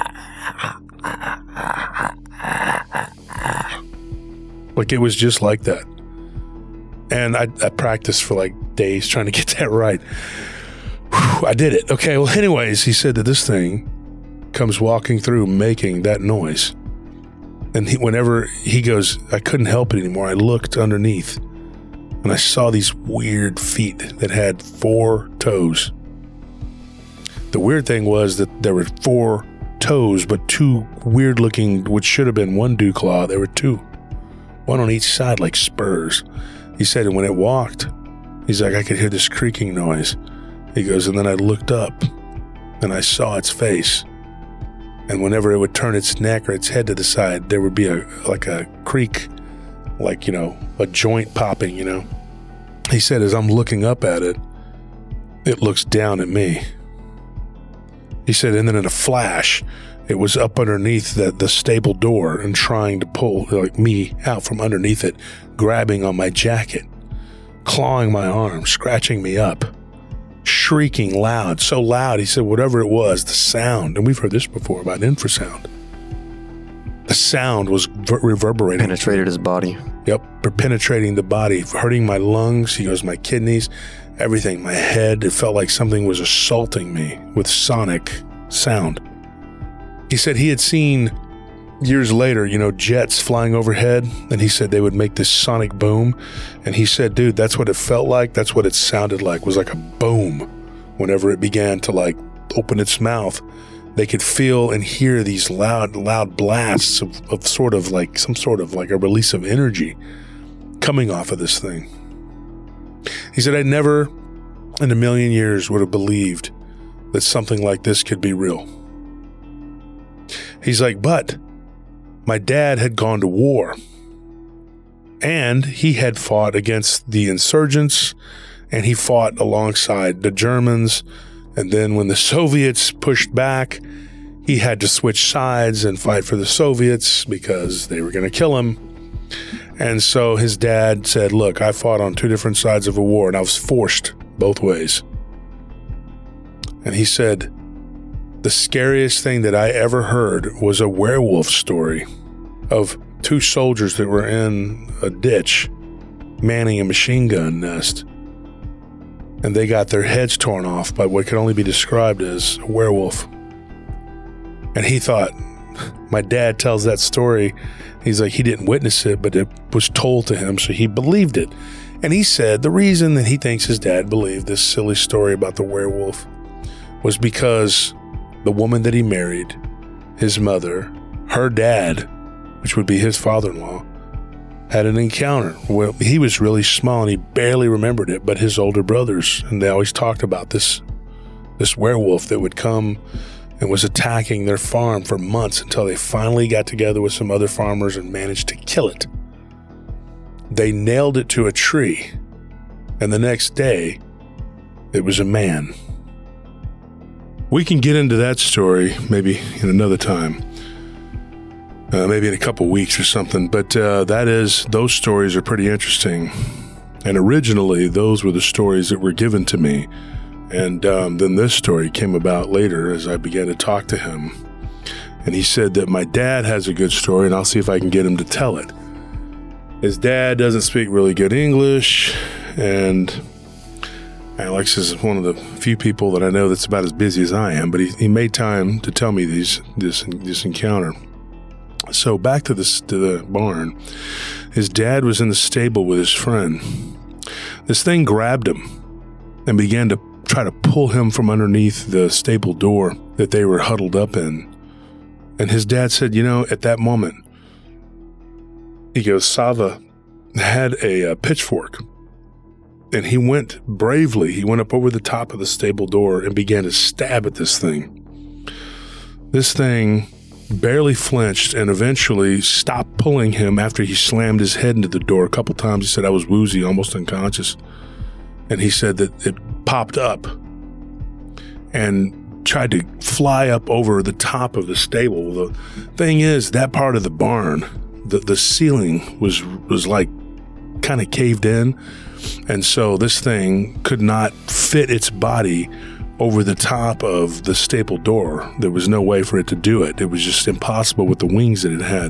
like it was just like that. And I practiced for like days trying to get that right. Whew, I did it. Okay, well, anyways, he said that this thing comes walking through making that noise. And whenever he goes, I couldn't help it anymore. I looked underneath and I saw these weird feet that had 4 toes. The weird thing was that there were 4 toes, but 2 weird looking, which should have been 1 dew claw. There were 2, 1 on each side like spurs. He said, and when it walked, he's like, I could hear this creaking noise. He goes, and then I looked up and I saw its face. And whenever it would turn its neck or its head to the side, there would be a creak, like, a joint popping, He said, as I'm looking up at it, it looks down at me. He said, and then in a flash, it was up underneath the stable door and trying to pull me out from underneath it, grabbing on my jacket, clawing my arm, scratching me up, shrieking loud, so loud. He said, whatever it was, the sound, and we've heard this before about infrasound. The sound was reverberating. Penetrated his body. Yep, penetrating the body, hurting my lungs. He goes, my kidneys, everything, my head. It felt like something was assaulting me with sonic sound. He said he had seen years later, jets flying overhead, and he said they would make this sonic boom. And he said, dude, that's what it felt like. That's what it sounded like, was like a boom. Whenever it began to like open its mouth, they could feel and hear these loud blasts of sort of like some sort of like a release of energy coming off of this thing. He said, I never in a million years would have believed that something like this could be real. He's like, but my dad had gone to war, and he had fought against the insurgents, and he fought alongside the Germans. And then when the Soviets pushed back, he had to switch sides and fight for the Soviets because they were going to kill him. And so his dad said, look, I fought on two different sides of a war, and I was forced both ways. And he said, the scariest thing that I ever heard was a werewolf story of two soldiers that were in a ditch manning a machine gun nest. And they got their heads torn off by what could only be described as a werewolf. And he thought, my dad tells that story. He's like, he didn't witness it, but it was told to him, so he believed it. And he said the reason that he thinks his dad believed this silly story about the werewolf was because the woman that he married, his mother, her dad, which would be his father-in-law, had an encounter. Well, he was really small and he barely remembered it, but his older brothers, and they always talked about this werewolf that would come and was attacking their farm for months until they finally got together with some other farmers and managed to kill it. They nailed it to a tree, and the next day, it was a man. We can get into that story maybe in another time. Maybe in a couple weeks or something, but those stories are pretty interesting. And originally, those were the stories that were given to me. And then this story came about later as I began to talk to him. And he said that my dad has a good story, and I'll see if I can get him to tell it. His dad doesn't speak really good English, and Alex is one of the few people that I know that's about as busy as I am, but he made time to tell me this encounter. So back to the barn, his dad was in the stable with his friend. This thing grabbed him and began to try to pull him from underneath the stable door that they were huddled up in. And his dad said, at that moment, he goes, Sava had a pitchfork, and he went up over the top of the stable door and began to stab at this thing. This thing barely flinched and eventually stopped pulling him after he slammed his head into the door a couple times. He said, I was woozy, almost unconscious. And he said that it popped up and tried to fly up over the top of the stable. The thing is, that part of the barn, the ceiling was like kind of caved in. And so this thing could not fit its body over the top of the stable door. There was no way for it to do it. It was just impossible with the wings that it had.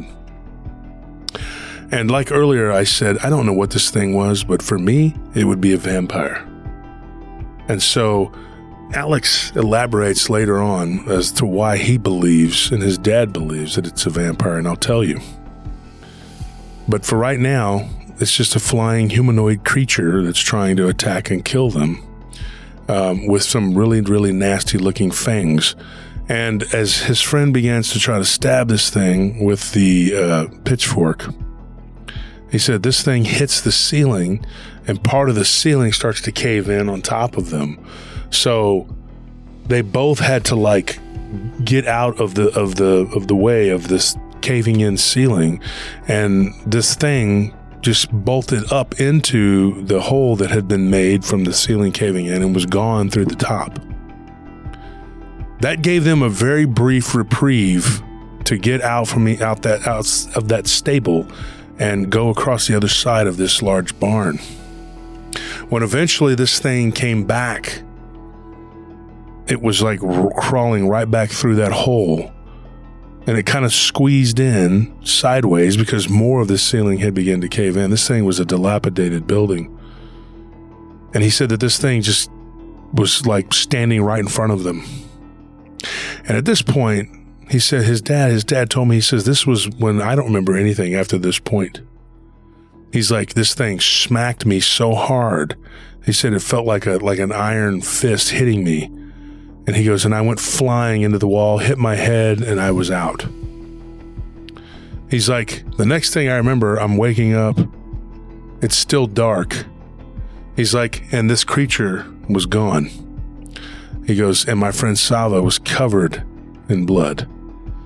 And like earlier I said, I don't know what this thing was, but for me, it would be a vampire. And so Alex elaborates later on as to why he believes and his dad believes that it's a vampire, and I'll tell you. But for right now, it's just a flying humanoid creature that's trying to attack and kill them. With some really, really nasty looking fangs. And as his friend begins to try to stab this thing with the pitchfork, he said this thing hits the ceiling and part of the ceiling starts to cave in on top of them. So they both had to get out of the way of this caving in ceiling, and this thing just bolted up into the hole that had been made from the ceiling caving in and was gone through the top. That gave them a very brief reprieve to get out of that stable and go across the other side of this large barn. When eventually this thing came back, it was like crawling right back through that hole. And it kind of squeezed in sideways because more of the ceiling had begun to cave in. This thing was a dilapidated building. And he said that this thing just was like standing right in front of them. And at this point, he said his dad told me, he says, this was when I don't remember anything after this point. He's like, this thing smacked me so hard. He said it felt like an iron fist hitting me. And he goes, and I went flying into the wall, hit my head, and I was out. He's like, the next thing I remember, I'm waking up. It's still dark. He's like, and this creature was gone. He goes, and my friend Sava was covered in blood.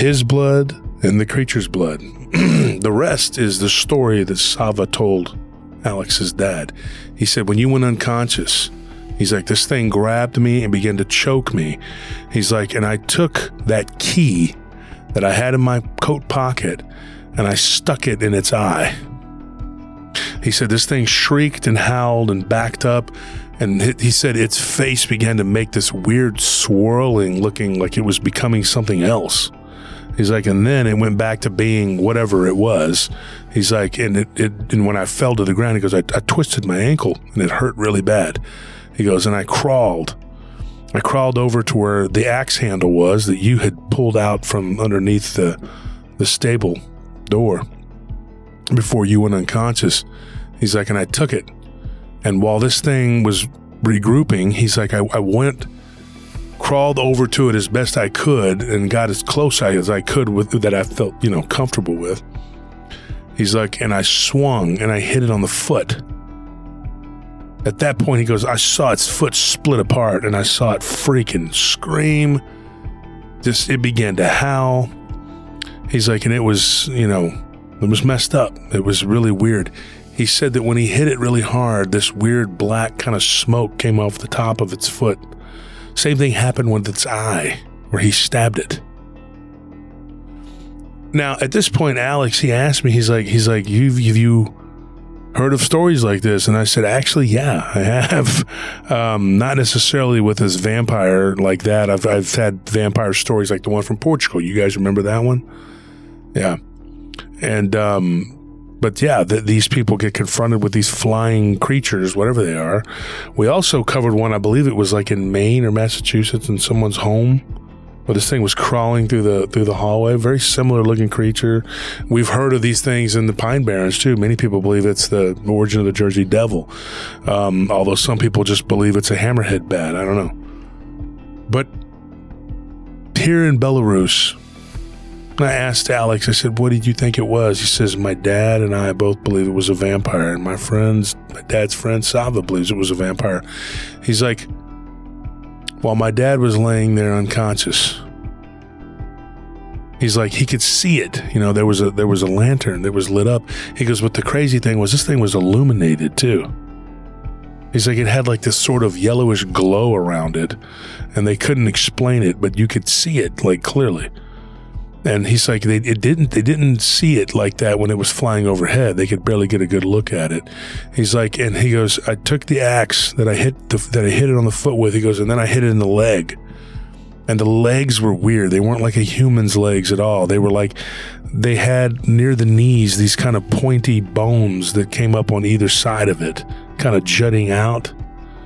his blood and the creature's blood. The rest is the story that Sava told Alex's dad. He said, when you went unconscious, he's like, this thing grabbed me and began to choke me. He's like, and I took that key that I had in my coat pocket and I stuck it in its eye. He said this thing shrieked and howled and backed up, and he said its face began to make this weird swirling, looking like it was becoming something else. He's like, and then it went back to being whatever it was. He's like, and when I fell to the ground, he goes, I twisted my ankle and it hurt really bad. He goes, and I crawled over to where the axe handle was that you had pulled out from underneath the stable door before you went unconscious. He's like, and I took it. And while this thing was regrouping, he's like, I crawled over to it as best I could and got as close as I could with that I felt, comfortable with. He's like, and I swung and I hit it on the foot. At that point, he goes, I saw its foot split apart and I saw it freaking scream. It began to howl. He's like, and it was, it was messed up. It was really weird. He said that when he hit it really hard, this weird black kind of smoke came off the top of its foot. Same thing happened with its eye, where he stabbed it. Now, at this point, Alex, he asked me, he's like, have you heard of stories like this? And I said, actually, yeah, I have. Not necessarily with this vampire like that. I've had vampire stories like the one from Portugal. You guys remember that one? Yeah. And, but yeah, these people get confronted with these flying creatures, whatever they are. We also covered one, I believe it was like in Maine or Massachusetts, in someone's home, where this thing was crawling through the hallway. Very similar looking creature. We've heard of these things in the Pine Barrens too. Many people believe it's the origin of the Jersey Devil, although some people just believe it's a hammerhead bat. I don't know. But here in Belarus, I asked Alex, I said, what did you think it was? He says, my dad and I both believe it was a vampire. And my dad's friend Sava believes it was a vampire. He's like, while my dad was laying there unconscious, he's like, he could see it. There was a lantern that was lit up. He goes, but the crazy thing was this thing was illuminated too. He's like, it had like this sort of yellowish glow around it, and they couldn't explain it, but you could see it like clearly. And he's like, they didn't see it like that when it was flying overhead. They could barely get a good look at it. He's like, and he goes, I took the axe that I hit it on the foot with. He goes, and then I hit it in the leg. And the legs were weird. They weren't like a human's legs at all. They were like, they had near the knees these kind of pointy bones that came up on either side of it, kind of jutting out.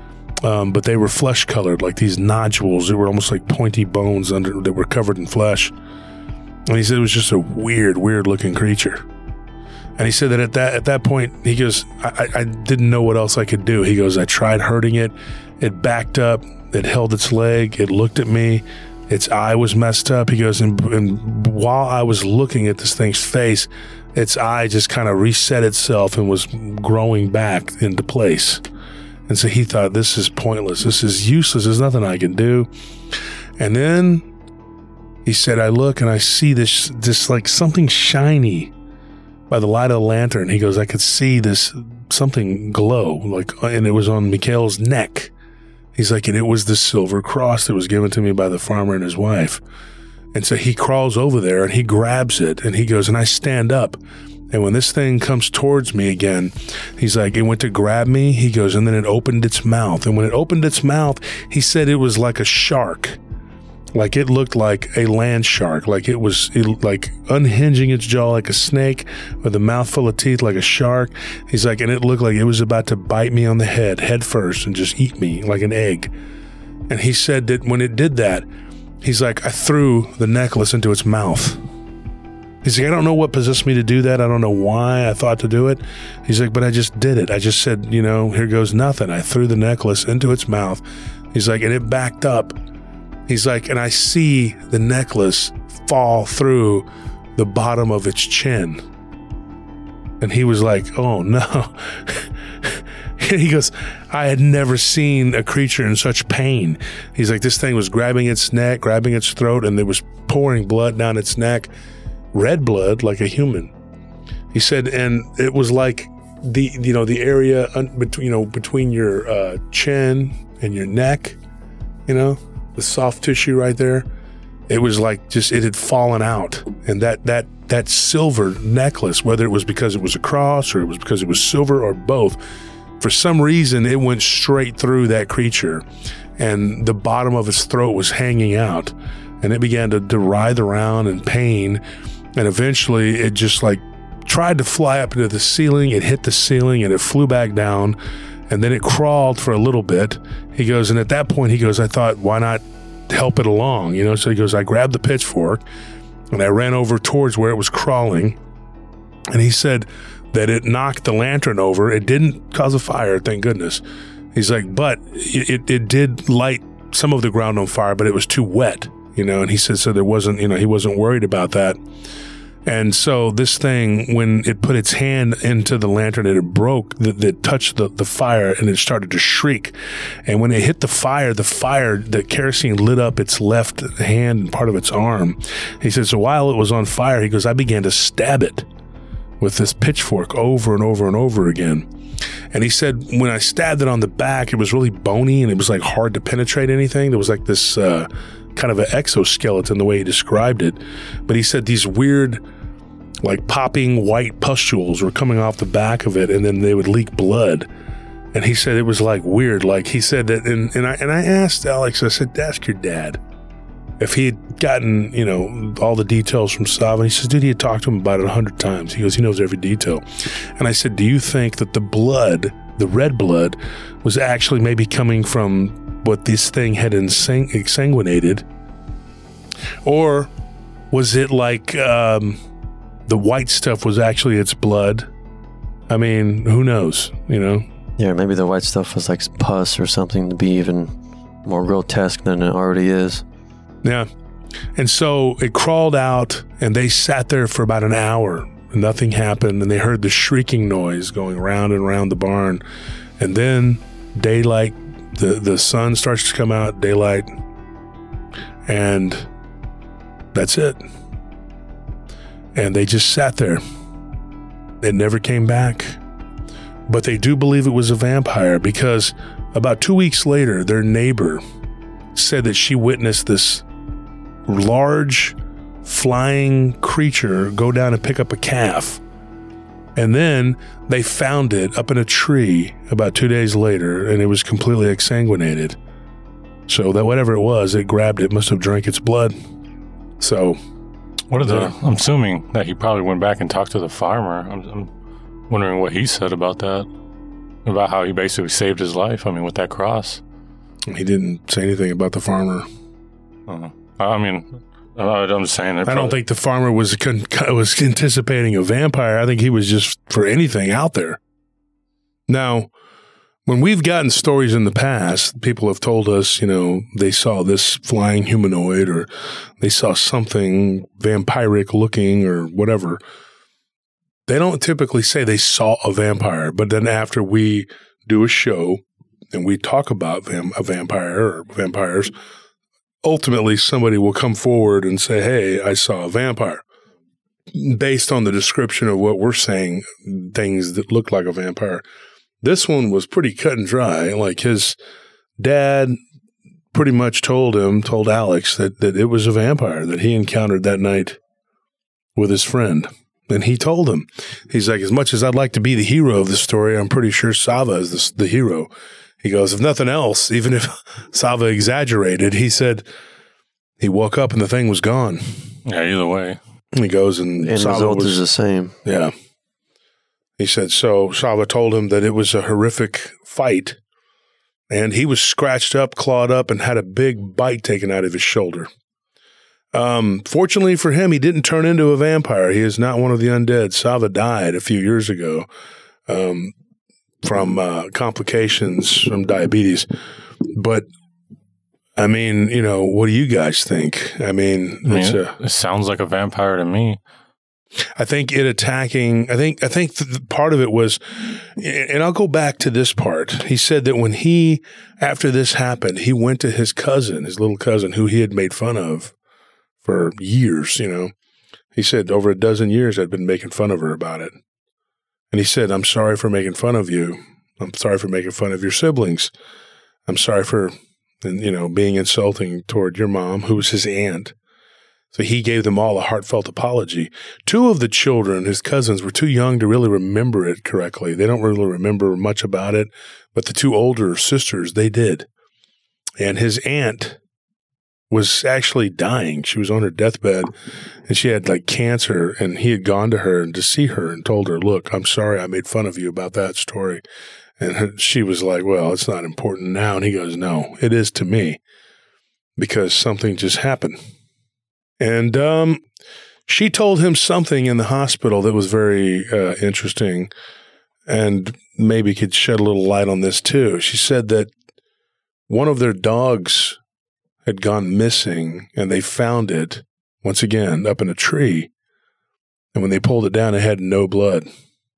But they were flesh colored, like these nodules. They were almost like pointy bones that were covered in flesh. And he said it was just a weird looking creature. And he said that at that point, he goes, I didn't know what else I could do. He goes, I tried hurting it. It backed up. It held its leg. It looked at me. Its eye was messed up. He goes, and while I was looking at this thing's face, its eye just kind of reset itself and was growing back into place. And so he thought, this is pointless. This is useless. There's nothing I can do. And then he said, I look and I see this like something shiny by the light of the lantern. He goes, I could see this something glow, and it was on Mikhail's neck. He's like, and it was the silver cross that was given to me by the farmer and his wife. And so he crawls over there and he grabs it and he goes, and I stand up. And when this thing comes towards me again, he's like, it went to grab me. He goes, and then it opened its mouth. And when it opened its mouth, he said it was like a shark. Like it looked like a land shark, like it was like unhinging its jaw like a snake with a mouth full of teeth like a shark. He's like, and it looked like it was about to bite me on the head first, and just eat me like an egg. And he said that when it did that, he's like, I threw the necklace into its mouth. He's like, I don't know what possessed me to do that. I don't know why I thought to do it. He's like, but I just did it. I just said, here goes nothing. I threw the necklace into its mouth. He's like, and it backed up. He's like, and I see the necklace fall through the bottom of its chin. And he was like, oh no. he goes, I had never seen a creature in such pain. He's like, this thing was grabbing its neck, grabbing its throat, and it was pouring blood down its neck, red blood like a human. He said, and it was like the area between your chin and your neck, the soft tissue right there. It was like just it had fallen out, and that silver necklace, whether it was because it was a cross or it was because it was silver or both, for some reason it went straight through that creature, and the bottom of its throat was hanging out, and it began to writhe around in pain, and eventually it just like tried to fly up into the ceiling. It hit the ceiling and it flew back down, and then it crawled for a little bit. He goes, and at that point he goes, I thought, why not help it along, So he goes, I grabbed the pitchfork and I ran over towards where it was crawling, and he said that it knocked the lantern over. It didn't cause a fire, thank goodness. He's like, but it did light some of the ground on fire, but it was too wet, and he said, so there wasn't, he wasn't worried about that. And so this thing, when it put its hand into the lantern, it broke, that touched the fire, and it started to shriek. And when it hit the fire, the kerosene lit up its left hand and part of its arm. He said, so while it was on fire, he goes, I began to stab it with this pitchfork over and over and over again. And he said, when I stabbed it on the back, it was really bony and it was like hard to penetrate anything. There was like this kind of an exoskeleton, the way he described it. But he said these weird, like popping white pustules were coming off the back of it, and then they would leak blood. And he said it was like weird. Like he said that, and I asked Alex, I said, ask your dad if he had gotten, all the details from Sava. And he says, dude, he had talked to him about it 100 times. He goes, he knows every detail. And I said, do you think that the blood, the red blood, was actually maybe coming from what this thing had exsanguinated? Or was it like, the white stuff was actually its blood? I mean, who knows, Yeah, maybe the white stuff was like pus or something, to be even more grotesque than it already is. Yeah. And so it crawled out, and they sat there for about an hour, and nothing happened, and they heard the shrieking noise going round and round the barn. And then daylight, the sun starts to come out, daylight, and that's it. And they just sat there. It never came back. But they do believe it was a vampire, because about 2 weeks later, their neighbor said that she witnessed this large flying creature go down and pick up a calf. And then they found it up in a tree about 2 days later, and it was completely exsanguinated. So that whatever it was, it grabbed it, must have drank its blood. So... I'm assuming that he probably went back and talked to the farmer. I'm wondering what he said about that, about how he basically saved his life. I mean, with that cross. He didn't say anything about the farmer. I mean, I'm just saying. I don't think the farmer was anticipating a vampire. I think he was just for anything out there. Now, when we've gotten stories in the past, people have told us, they saw this flying humanoid, or they saw something vampiric looking or whatever. They don't typically say they saw a vampire, but then after we do a show and we talk about a vampire or vampires, ultimately somebody will come forward and say, hey, I saw a vampire. Based on the description of what we're saying, things that look like a vampire. This one was pretty cut and dry. Like his dad pretty much told Alex that it was a vampire that he encountered that night with his friend. And he told him, he's like, as much as I'd like to be the hero of the story, I'm pretty sure Sava is the hero. He goes, if nothing else, even if Sava exaggerated, he said he woke up and the thing was gone. Yeah, either way. He goes and the result is the same. Yeah. He said, so Sava told him that it was a horrific fight, and he was scratched up, clawed up, and had a big bite taken out of his shoulder. Fortunately for him, he didn't turn into a vampire. He is not one of the undead. Sava died a few years ago from complications from diabetes. But, I mean, what do you guys think? I mean, it sounds like a vampire to me. I think it attacking, I think part of it was, and I'll go back to this part. He said that when after this happened, he went to his cousin, his little cousin, who he had made fun of for years, you know. He said over a dozen years I'd been making fun of her about it. And he said, I'm sorry for making fun of you. I'm sorry for making fun of your siblings. I'm sorry for, you know, being insulting toward your mom, who was his aunt. So he gave them all a heartfelt apology. 2 of the children, his cousins, were too young to really remember it correctly. They don't really remember much about it, but the 2 older sisters, they did. And his aunt was actually dying. She was on her deathbed, and she had like cancer, and he had gone to her and to see her and told her, look, I'm sorry I made fun of you about that story. And she was like, well, it's not important now. And he goes, no, it is to me, because something just happened. And she told him something in the hospital that was very interesting, and maybe could shed a little light on this too. She said that one of their dogs had gone missing, and they found it, once again, up in a tree. And when they pulled it down, it had no blood.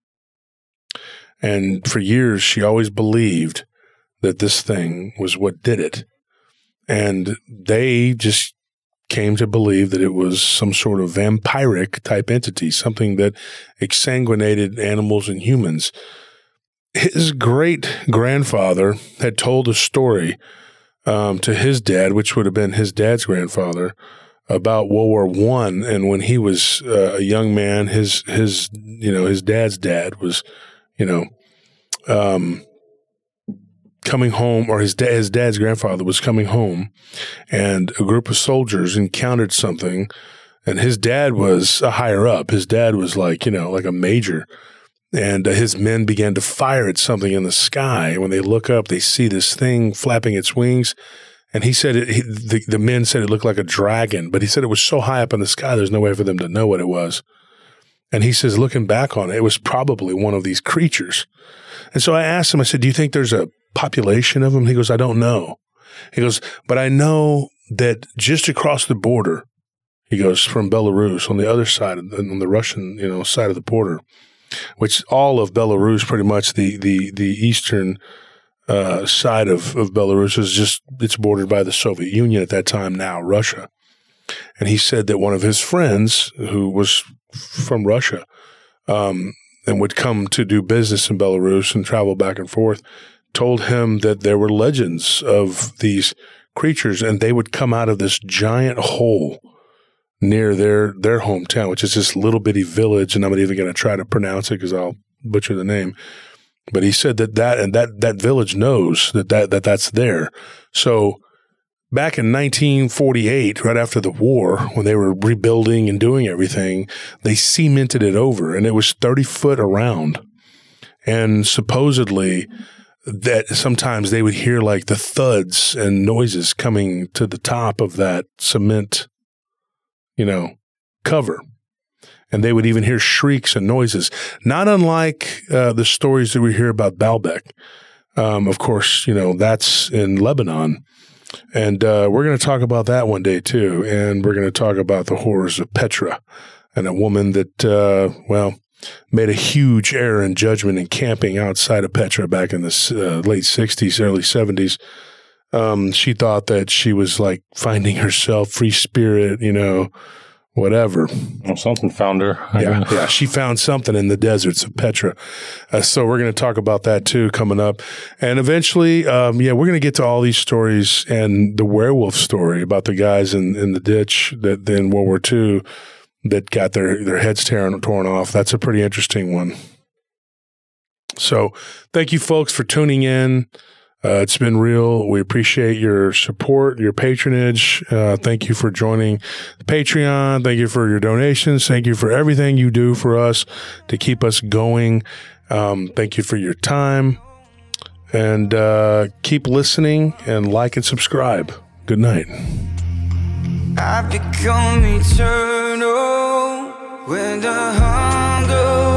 And for years, she always believed that this thing was what did it. And they just came to believe that it was some sort of vampiric type entity, something that exsanguinated animals and humans. His great-grandfather had told a story to his dad, which would have been his dad's grandfather, about World War I. And when he was a young man, his dad's dad was, coming home, or his dad's grandfather was coming home, and a group of soldiers encountered something, and his dad was a higher up. His dad was like a major. And his men began to fire at something in the sky. When they look up, they see this thing flapping its wings. And he said the men said it looked like a dragon, but he said it was so high up in the sky, there's no way for them to know what it was. And he says, looking back on it, it was probably one of these creatures. And so I asked him, I said, do you think there's a population of them? He goes, I don't know. He goes, but I know that just across the border, he goes, from Belarus, on the other side, on the Russian, side of the border, which all of Belarus, pretty much the eastern side of Belarus is it's bordered by the Soviet Union at that time, now Russia. And he said that one of his friends, who was from Russia, and would come to do business in Belarus and travel back and forth, told him that there were legends of these creatures, and they would come out of this giant hole near their hometown, which is this little bitty village, and I'm not even going to try to pronounce it because I'll butcher the name. But he said that village knows that's there. So back in 1948, right after the war, when they were rebuilding and doing everything, they cemented it over, and it was 30 foot around. And supposedly that sometimes they would hear like the thuds and noises coming to the top of that cement cover. And they would even hear shrieks and noises, not unlike the stories that we hear about Baalbek. Of course, that's in Lebanon. And we're going to talk about that one day too. And we're going to talk about the horrors of Petra, and a woman that, made a huge error in judgment in camping outside of Petra back in the late 60s, early 70s. She thought that she was like finding herself, free spirit, whatever. Well, something found her. Yeah, she found something in the deserts of Petra. So we're going to talk about that too coming up. And eventually, we're going to get to all these stories, and the werewolf story about the guys in the ditch that in World War II that got their heads torn off. That's a pretty interesting one. So thank you folks for tuning in. It's been real. We appreciate your support, your patronage. Thank you for joining the Patreon. Thank you for your donations. Thank you for everything you do for us to keep us going. Thank you for your time. And keep listening, and like and subscribe. Good night. I've become eternal when the hunger